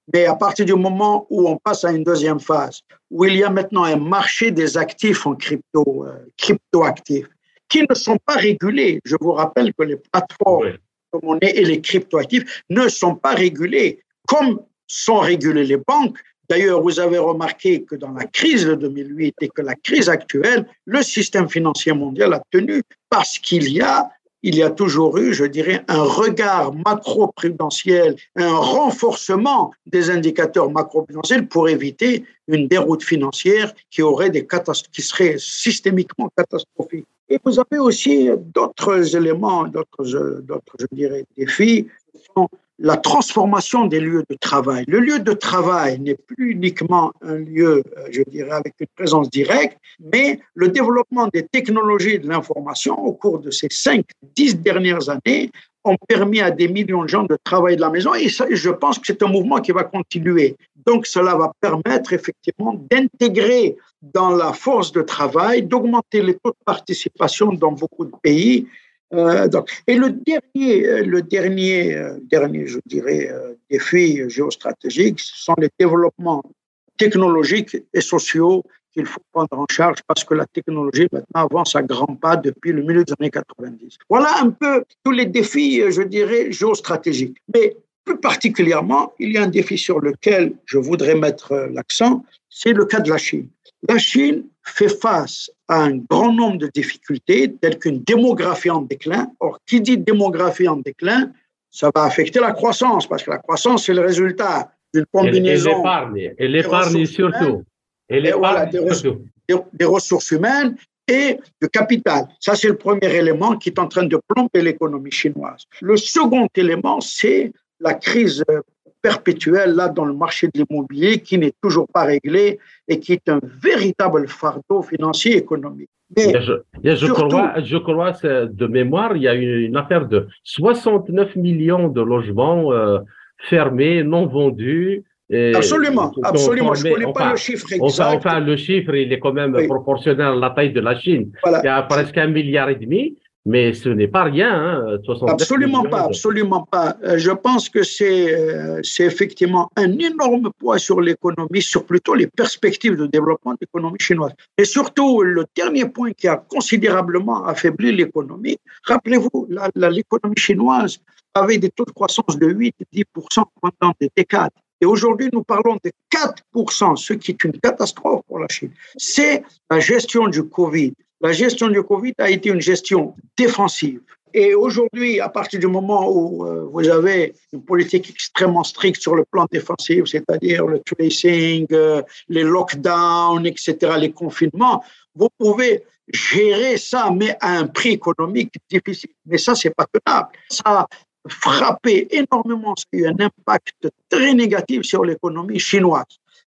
Mais à partir du moment où on passe à une deuxième phase, où il y a maintenant un marché des actifs en crypto, euh, cryptoactifs, qui ne sont pas régulés. Je vous rappelle que les plateformes oui. de monnaie et les cryptoactifs ne sont pas régulés comme sont régulées les banques. D'ailleurs, vous avez remarqué que dans la crise de deux mille huit et que la crise actuelle, le système financier mondial a tenu parce qu'il y a il y a toujours eu, je dirais, un regard macro-prudentiel, un renforcement des indicateurs macro-prudentiels pour éviter une déroute financière qui aurait des catastrophes, qui serait systémiquement catastrophique. Et vous avez aussi d'autres éléments, d'autres, d'autres, je dirais, défis, qui sont la transformation des lieux de travail. Le lieu de travail n'est plus uniquement un lieu, je dirais, avec une présence directe, mais le développement des technologies de l'information au cours de ces cinq, dix dernières années ont permis à des millions de gens de travailler de la maison et ça, je pense que c'est un mouvement qui va continuer. Donc, cela va permettre effectivement d'intégrer dans la force de travail, d'augmenter les taux de participation dans beaucoup de pays. Euh, donc, et le dernier, le dernier, euh, dernier, je dirais, euh, défi géostratégique, ce sont les développements technologiques et sociaux qu'il faut prendre en charge parce que la technologie maintenant avance à grands pas depuis le milieu des années quatre-vingt-dix. Voilà un peu tous les défis, je dirais, géostratégiques. Mais plus particulièrement, il y a un défi sur lequel je voudrais mettre l'accent, c'est le cas de la Chine. La Chine fait face à un grand nombre de difficultés, telles qu'une démographie en déclin. Or, qui dit démographie en déclin, ça va affecter la croissance, parce que la croissance, c'est le résultat d'une combinaison. Et l'épargne, et l'épargne surtout. Et l'épargne voilà, des, surtout. Des, des ressources humaines et de capital. Ça, c'est le premier élément qui est en train de plomber l'économie chinoise. Le second élément, c'est la crise perpétuelle là dans le marché de l'immobilier qui n'est toujours pas réglé et qui est un véritable fardeau financier et économique. Mais je, je, surtout, crois, je crois, de mémoire, il y a eu une affaire de soixante-neuf millions de logements euh, fermés, non vendus. Et absolument, absolument. Formés, je ne connais enfin, pas le chiffre exact. Enfin, enfin, le chiffre, il est quand même oui. proportionnel à la taille de la Chine. Voilà. Il y a presque un milliard et demi. Mais ce n'est pas rien, hein, absolument pas, absolument pas. Je pense que c'est, c'est effectivement un énorme poids sur l'économie, sur plutôt les perspectives de développement de l'économie chinoise. Et surtout, le dernier point qui a considérablement affaibli l'économie, rappelez-vous, la, la, l'économie chinoise avait des taux de croissance de huit à dix pour cent pendant des décades. Et aujourd'hui, nous parlons de quatre pour cent, ce qui est une catastrophe pour la Chine. C'est la gestion du Covid. La gestion du Covid a été une gestion défensive. Et aujourd'hui, à partir du moment où euh, vous avez une politique extrêmement stricte sur le plan défensif, c'est-à-dire le tracing, euh, les lockdowns, et cetera, les confinements, vous pouvez gérer ça, mais à un prix économique difficile. Mais ça, c'est pas tenable. Ça a frappé énormément, ça a eu un impact très négatif sur l'économie chinoise.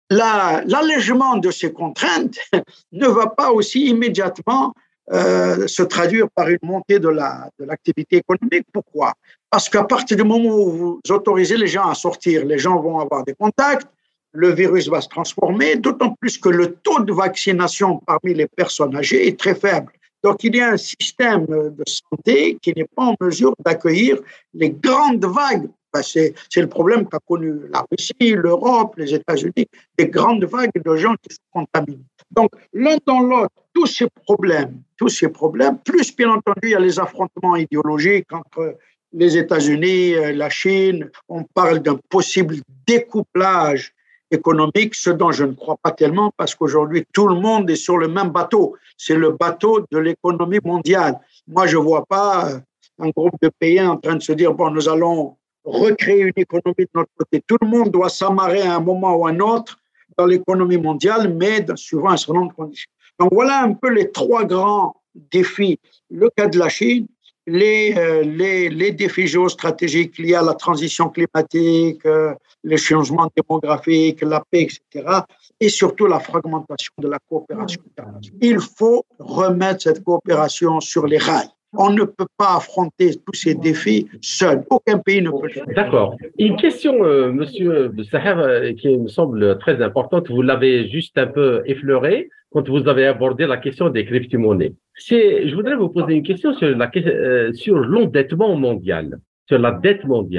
La, l'allègement de ces contraintes ne va pas aussi immédiatement euh, se traduire par une montée de, la, de l'activité économique. Pourquoi ? Parce qu'à partir du moment où vous autorisez les gens à sortir, les gens vont avoir des contacts, le virus va se transformer, d'autant plus que le taux de vaccination parmi les personnes âgées est très faible. Donc, il y a un système de santé qui n'est pas en mesure d'accueillir les grandes vagues. Ben c'est, c'est le problème qu'a connu la Russie, l'Europe, les États-Unis, des grandes vagues de gens qui sont contaminés. Donc, l'un dans l'autre, tous ces problèmes, tous ces problèmes, plus bien entendu, il y a les affrontements idéologiques entre les États-Unis, la Chine. On parle d'un possible découplage économique, ce dont je ne crois pas tellement, parce qu'aujourd'hui, tout le monde est sur le même bateau. C'est le bateau de l'économie mondiale. Moi, je ne vois pas un groupe de pays en train de se dire, bon, nous allons recréer une économie de notre côté. Tout le monde doit s'amarrer à un moment ou à un autre dans l'économie mondiale, mais suivant un certain nombre de conditions. Donc voilà un peu les trois grands défis. Le cas de la Chine, les, euh, les, les défis géostratégiques liés à la transition climatique, euh, les changements démographiques, la paix, et cetera, et surtout la fragmentation de la coopération internationale. Il faut remettre cette coopération sur les rails. On ne peut pas affronter tous ces défis seul. Aucun pays ne peut le faire. D'accord. Une question, euh, Monsieur Saher, euh, qui me semble très importante. Vous l'avez juste un peu effleuré quand vous avez abordé la question des crypto-monnaies. C'est, je voudrais vous poser une question sur, la, euh, sur l'endettement mondial, sur la dette mondiale.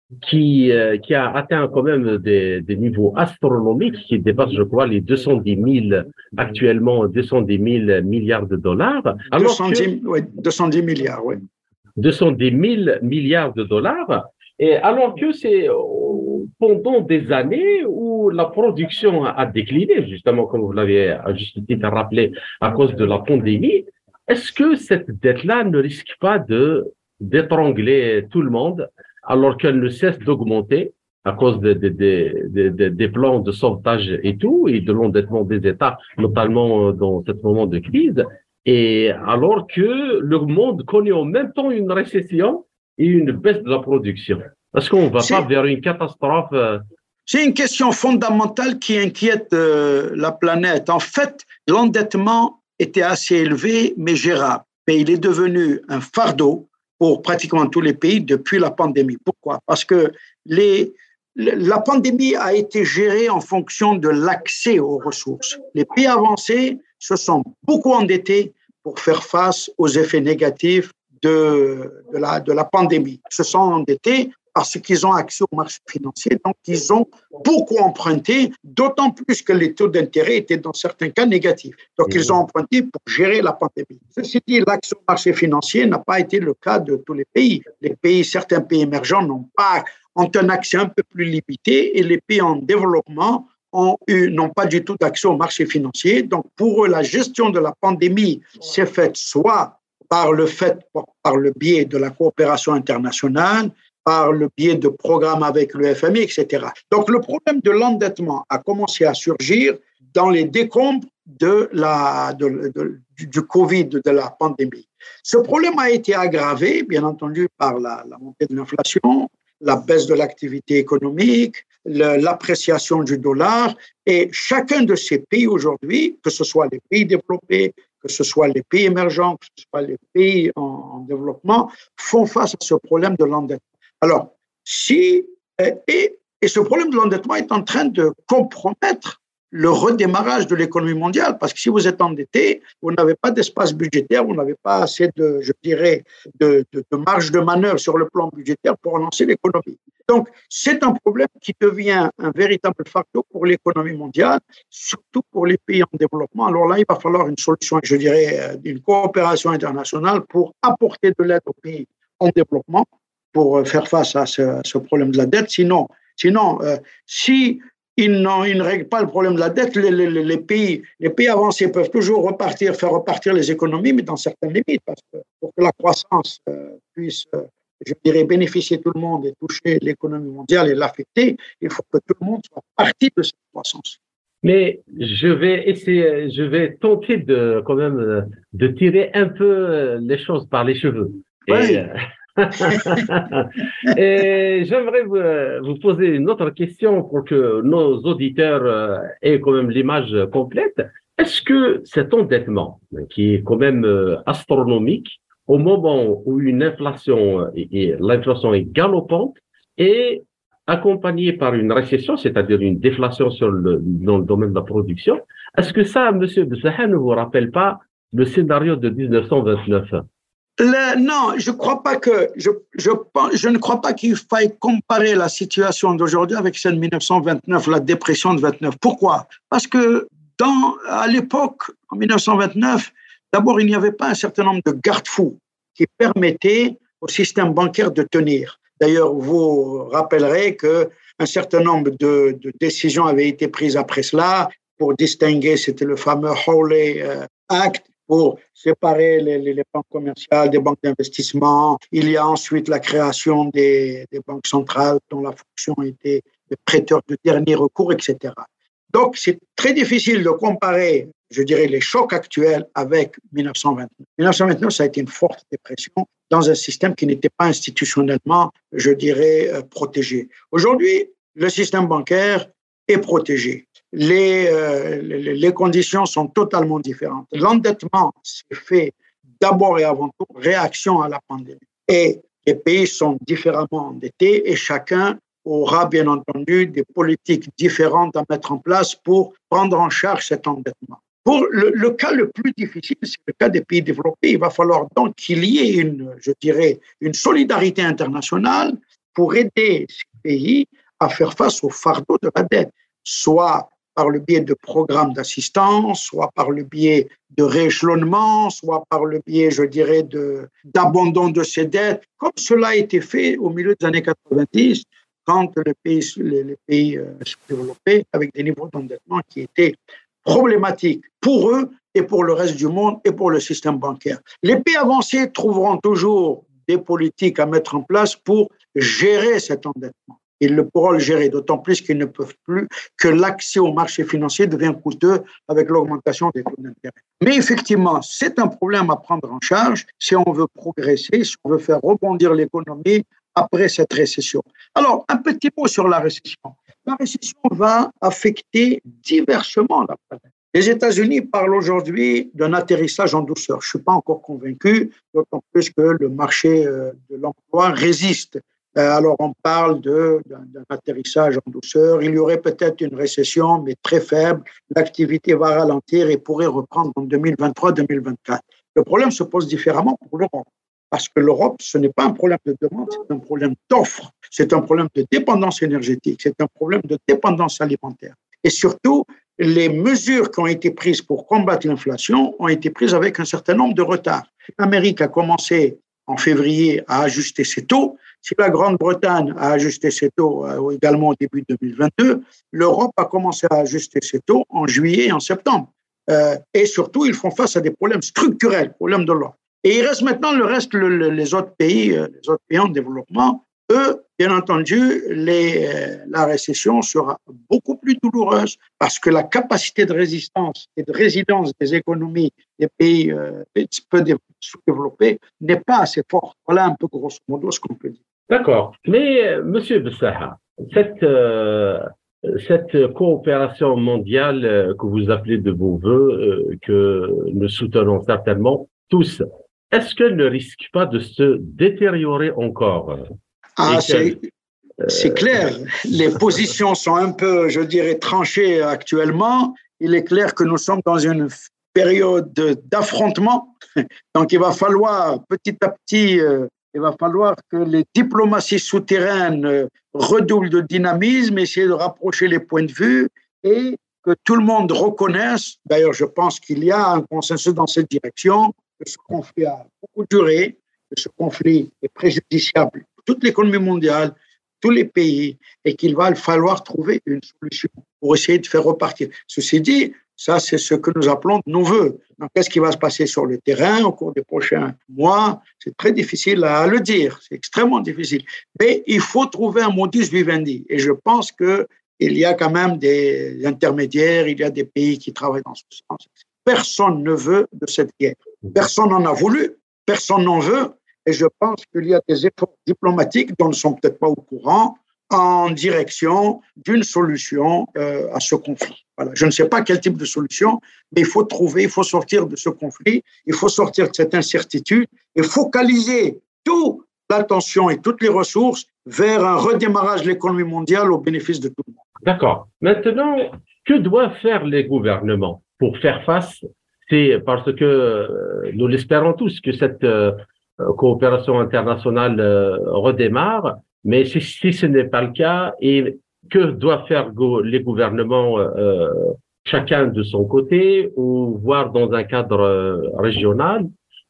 qui, euh, qui a atteint quand même des, des niveaux astronomiques qui dépassent, je crois, les deux cent dix mille, actuellement deux cent dix mille milliards de dollars. Alors deux cent dix, que, ouais, deux cent dix milliards, oui. deux cent dix mille milliards de dollars. Et alors que c'est pendant des années où la production a décliné, justement, comme vous l'avez à juste titre rappelé, à cause de la pandémie, est-ce que cette dette-là ne risque pas de, d'étrangler tout le monde alors qu'elle ne cesse d'augmenter à cause de, de, de, de, de, des plans de sauvetage et tout, et de l'endettement des États, notamment dans ce moment de crise, et alors que le monde connaît en même temps une récession et une baisse de la production? Est-ce qu'on ne va pas vers une catastrophe? C'est une question fondamentale qui inquiète euh, la planète. En fait, l'endettement était assez élevé, mais gérable. Mais il est devenu un fardeau pour pratiquement tous les pays depuis la pandémie. Pourquoi? Parce que les, la pandémie a été gérée en fonction de l'accès aux ressources. Les pays avancés se sont beaucoup endettés pour faire face aux effets négatifs de, de, la, de la pandémie. Ils se sont endettés parce qu'ils ont accès au marché financier, donc ils ont beaucoup emprunté, d'autant plus que les taux d'intérêt étaient dans certains cas négatifs. Donc mmh. ils ont emprunté pour gérer la pandémie. Ceci dit, l'accès au marché financier n'a pas été le cas de tous les pays. Les pays, certains pays émergents n'ont pas, ont un accès un peu plus limité, et les pays en développement ont eu, n'ont pas du tout d'accès au marché financier. Donc pour eux, la gestion de la pandémie s'est faite soit par le fait, par le biais de la coopération internationale, par le biais de programmes avec le F M I, et cetera. Donc, le problème de l'endettement a commencé à surgir dans les décombres de la, de, de, du, du Covid, de la pandémie. Ce problème a été aggravé, bien entendu, par la, la montée de l'inflation, la baisse de l'activité économique, le, l'appréciation du dollar. Et chacun de ces pays aujourd'hui, que ce soit les pays développés, que ce soit les pays émergents, que ce soit les pays en, en développement, font face à ce problème de l'endettement. Alors, si, et, et ce problème de l'endettement est en train de compromettre le redémarrage de l'économie mondiale, parce que si vous êtes endetté, vous n'avez pas d'espace budgétaire, vous n'avez pas assez de, je dirais, de, de, de marge de manœuvre sur le plan budgétaire pour relancer l'économie. Donc, c'est un problème qui devient un véritable fardeau pour l'économie mondiale, surtout pour les pays en développement. Alors là, il va falloir une solution, je dirais, d'une coopération internationale pour apporter de l'aide aux pays en développement, pour faire face à ce, à ce problème de la dette. Sinon, sinon euh, si ils, ils ne règlent pas le problème de la dette, les, les, les, pays, les pays avancés peuvent toujours repartir, faire repartir les économies, mais dans certaines limites, parce que pour que la croissance euh, puisse, euh, je dirais, bénéficier tout le monde et toucher l'économie mondiale et l'affecter, il faut que tout le monde soit partie de cette croissance. Mais je vais essayer, je vais tenter de, quand même, de tirer un peu les choses par les cheveux. Oui. Et, Et j'aimerais vous, vous poser une autre question pour que nos auditeurs aient quand même l'image complète. Est-ce que cet endettement, qui est quand même astronomique, au moment où une inflation, et l'inflation est galopante, est accompagnée par une récession, c'est-à-dire une déflation sur le, dans le domaine de la production, est-ce que ça, Monsieur Bessaha, ne vous rappelle pas le scénario de dix-neuf cent vingt-neuf? Le, non, je crois pas que je, je, je ne crois pas qu'il faille comparer la situation d'aujourd'hui avec celle de dix-neuf cent vingt-neuf, la dépression de vingt-neuf. Pourquoi? Parce que dans, à l'époque, en dix-neuf cent vingt-neuf, d'abord, il n'y avait pas un certain nombre de garde-fous qui permettaient au système bancaire de tenir. D'ailleurs, vous rappellerez qu'un certain nombre de, de décisions avaient été prises après cela pour distinguer, c'était le fameux Hawley Act, pour séparer les, les, les banques commerciales des banques d'investissement. Il y a ensuite la création des, des banques centrales dont la fonction était de prêteur de dernier recours, et cetera. Donc, c'est très difficile de comparer, je dirais, les chocs actuels avec dix-neuf cent vingt-neuf. dix-neuf cent vingt-neuf, ça a été une forte dépression dans un système qui n'était pas institutionnellement, je dirais, protégé. Aujourd'hui, le système bancaire est protégé. Les, euh, les, les conditions sont totalement différentes. L'endettement s'est fait d'abord et avant tout réaction à la pandémie. Et les pays sont différemment endettés et chacun aura bien entendu des politiques différentes à mettre en place pour prendre en charge cet endettement. Pour le, le cas le plus difficile, c'est le cas des pays développés. Il va falloir donc qu'il y ait une, je dirais, une solidarité internationale pour aider ces pays à faire face au fardeau de la dette, soit par le biais de programmes d'assistance, soit par le biais de rééchelonnement, soit par le biais, je dirais, de, d'abandon de ces dettes, comme cela a été fait au milieu des années quatre-vingt-dix, quand les pays, les, les pays euh, développés, avec des niveaux d'endettement qui étaient problématiques pour eux et pour le reste du monde et pour le système bancaire. Les pays avancés trouveront toujours des politiques à mettre en place pour gérer cet endettement. Ils le pourront le gérer, d'autant plus qu'ils ne peuvent plus, que l'accès au marché financier devient coûteux avec l'augmentation des taux d'intérêt. Mais effectivement, c'est un problème à prendre en charge si on veut progresser, si on veut faire rebondir l'économie après cette récession. Alors, un petit mot sur la récession. La récession va affecter diversement la planète. Les États-Unis parlent aujourd'hui d'un atterrissage en douceur. Je ne suis pas encore convaincu, d'autant plus que le marché de l'emploi résiste. Alors, on parle de, d'un, d'un atterrissage en douceur. Il y aurait peut-être une récession, mais très faible. L'activité va ralentir et pourrait reprendre en deux mille vingt-trois deux mille vingt-quatre. Le problème se pose différemment pour l'Europe. Parce que l'Europe, ce n'est pas un problème de demande, c'est un problème d'offre. C'est un problème de dépendance énergétique. C'est un problème de dépendance alimentaire. Et surtout, les mesures qui ont été prises pour combattre l'inflation ont été prises avec un certain nombre de retards. L'Amérique a commencé en février à ajuster ses taux. Si la Grande-Bretagne a ajusté ses taux également au début deux mille vingt-deux, l'Europe a commencé à ajuster ses taux en juillet et en septembre. Euh, et surtout, ils font face à des problèmes structurels, problèmes de l'ordre. Et il reste maintenant le reste, le, le, les autres pays, les autres pays en développement. Eux, bien entendu, les, la récession sera beaucoup plus douloureuse parce que la capacité de résistance et de résilience des économies des pays euh, peu sous-développés n'est pas assez forte. Voilà un peu grosso modo ce qu'on peut dire. D'accord. Mais, Monsieur Bessaha, cette, euh, cette coopération mondiale que vous appelez de vos voeux, euh, que nous soutenons certainement tous, est-ce qu'elle ne risque pas de se détériorer encore ? Ah, c'est, c'est clair. Les positions sont un peu, je dirais, tranchées actuellement. Il est clair que nous sommes dans une période d'affrontement. Donc, il va falloir petit à petit, euh, il va falloir que les diplomaties souterraines euh, redoublent de dynamisme, essayer de rapprocher les points de vue et que tout le monde reconnaisse. D'ailleurs, je pense qu'il y a un consensus dans cette direction, que ce conflit a beaucoup duré, que ce conflit est préjudiciable pour toute l'économie mondiale, tous les pays, et qu'il va falloir trouver une solution pour essayer de faire repartir. Ceci dit, ça, c'est ce que nous appelons de nos voeux. Donc, qu'est-ce qui va se passer sur le terrain au cours des prochains mois ? C'est très difficile à le dire, c'est extrêmement difficile. Mais il faut trouver un modus vivendi. Et je pense qu'il y a quand même des intermédiaires, il y a des pays qui travaillent dans ce sens. Personne ne veut de cette guerre. Personne n'en a voulu, personne n'en veut. Et je pense qu'il y a des efforts diplomatiques dont nous ne sommes peut-être pas au courant en direction d'une solution euh, à ce conflit. Voilà. Je ne sais pas quel type de solution, mais il faut trouver, il faut sortir de ce conflit, il faut sortir de cette incertitude et focaliser toute l'attention et toutes les ressources vers un redémarrage de l'économie mondiale au bénéfice de tout le monde. D'accord. Maintenant, que doivent faire les gouvernements pour faire face? C'est parce que nous l'espérons tous que cette euh, coopération internationale euh, redémarre, mais si, si ce n'est pas le cas, et que doivent faire go- les gouvernements euh, chacun de son côté ou voire dans un cadre euh, régional,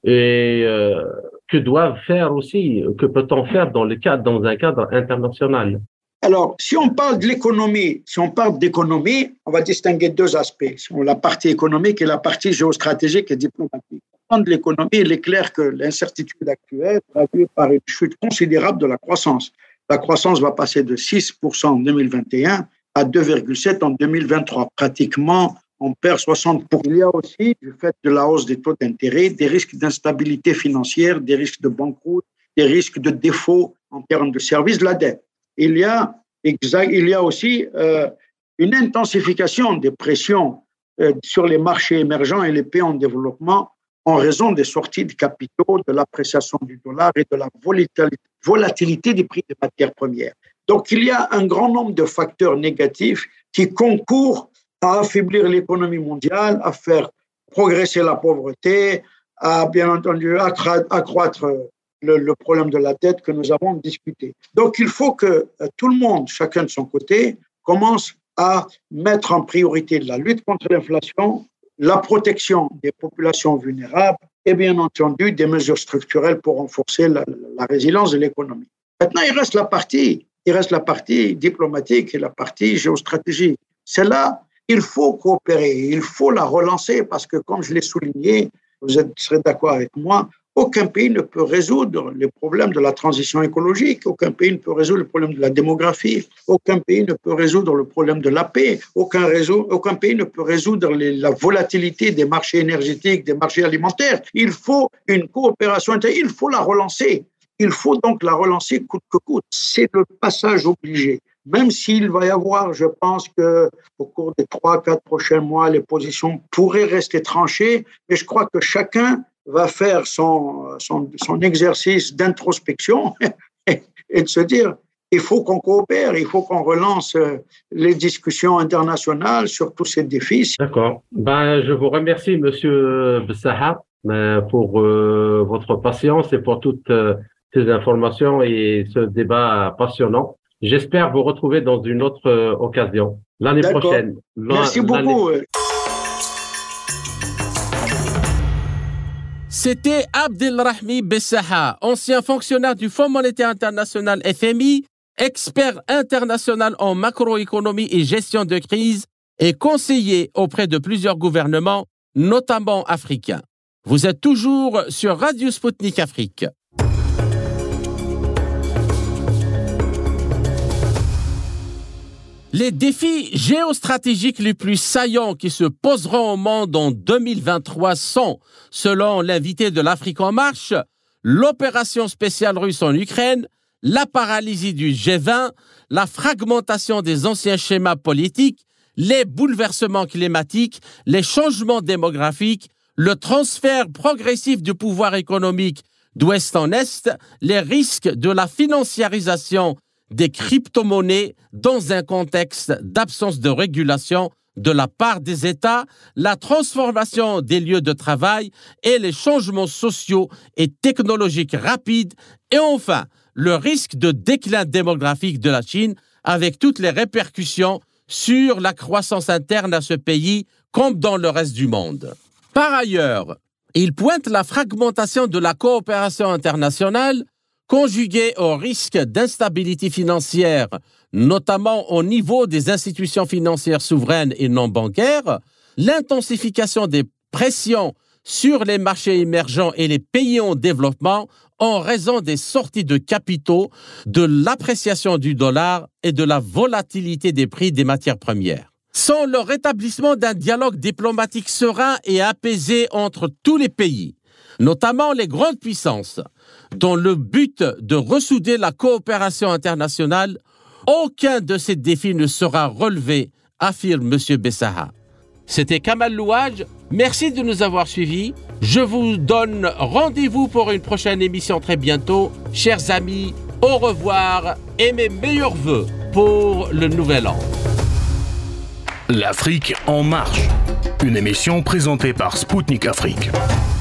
et euh, que doivent faire aussi, que peut-on faire dans le cadre, dans un cadre international? Alors, si on parle de l'économie, si on parle d'économie, on va distinguer deux aspects. La partie économique et la partie géostratégique et diplomatique. Dans de l'économie, il est clair que l'incertitude actuelle est traduite par une chute considérable de la croissance. La croissance va passer de six pour cent en deux mille vingt et un à deux virgule sept pour cent en deux mille vingt-trois. Pratiquement, on perd soixante pour cent. Il y a aussi, du fait de la hausse des taux d'intérêt, des risques d'instabilité financière, des risques de banqueroute, des risques de défaut en termes de service de la dette. Il y a, exact, il y a aussi euh, une intensification des pressions euh, sur les marchés émergents et les pays en développement en raison des sorties de capitaux, de l'appréciation du dollar et de la volatilité des prix des matières premières. Donc, il y a un grand nombre de facteurs négatifs qui concourent à affaiblir l'économie mondiale, à faire progresser la pauvreté, à, bien entendu, accroître le, le problème de la dette que nous avons discuté. Donc, il faut que euh, tout le monde, chacun de son côté, commence à mettre en priorité la lutte contre l'inflation, la protection des populations vulnérables et bien entendu des mesures structurelles pour renforcer la, la résilience de l'économie. Maintenant, il reste la partie, il reste la partie diplomatique et la partie géostratégique. Celle-là, il faut coopérer, il faut la relancer parce que, comme je l'ai souligné, vous êtes, serez d'accord avec moi, aucun pays ne peut résoudre les problèmes de la transition écologique, aucun pays ne peut résoudre le problème de la démographie, aucun pays ne peut résoudre le problème de la paix, aucun, réseau, aucun pays ne peut résoudre les, la volatilité des marchés énergétiques, des marchés alimentaires. Il faut une coopération intérieure, il faut la relancer. Il faut donc la relancer coûte que coûte. C'est le passage obligé. Même s'il va y avoir, je pense qu'au cours des trois, quatre prochains mois, les positions pourraient rester tranchées, mais je crois que chacun va faire son, son, son exercice d'introspection et de se dire il faut qu'on coopère, il faut qu'on relance les discussions internationales sur tous ces défis. D'accord. Ben, je vous remercie, Monsieur Bessaha, pour euh, votre patience et pour toutes euh, ces informations et ce débat passionnant. J'espère vous retrouver dans une autre euh, occasion l'année D'accord. prochaine. Merci beaucoup. C'était Abdelrahmi Bessaha, ancien fonctionnaire du Fonds monétaire international F M I, expert international en macroéconomie et gestion de crise et conseiller auprès de plusieurs gouvernements, notamment africains. Vous êtes toujours sur Radio Sputnik Afrique. Les défis géostratégiques les plus saillants qui se poseront au monde en deux mille vingt-trois sont, selon l'invité de l'Afrique en marche, l'opération spéciale russe en Ukraine, la paralysie du G vingt, la fragmentation des anciens schémas politiques, les bouleversements climatiques, les changements démographiques, le transfert progressif du pouvoir économique d'ouest en est, les risques de la financiarisation des crypto-monnaies dans un contexte d'absence de régulation de la part des États, la transformation des lieux de travail et les changements sociaux et technologiques rapides, et enfin, le risque de déclin démographique de la Chine avec toutes les répercussions sur la croissance interne à ce pays comme dans le reste du monde. Par ailleurs, il pointe la fragmentation de la coopération internationale conjuguée au risque d'instabilité financière, notamment au niveau des institutions financières souveraines et non bancaires, l'intensification des pressions sur les marchés émergents et les pays en développement en raison des sorties de capitaux, de l'appréciation du dollar et de la volatilité des prix des matières premières. Sans le rétablissement d'un dialogue diplomatique serein et apaisé entre tous les pays, notamment les grandes puissances, dans le but de ressouder la coopération internationale, aucun de ces défis ne sera relevé, affirme M. Bessaha. C'était Kamal Louadj. Merci de nous avoir suivis. Je vous donne rendez-vous pour une prochaine émission très bientôt. Chers amis, au revoir et mes meilleurs vœux pour le nouvel an. L'Afrique en marche, une émission présentée par Sputnik Afrique.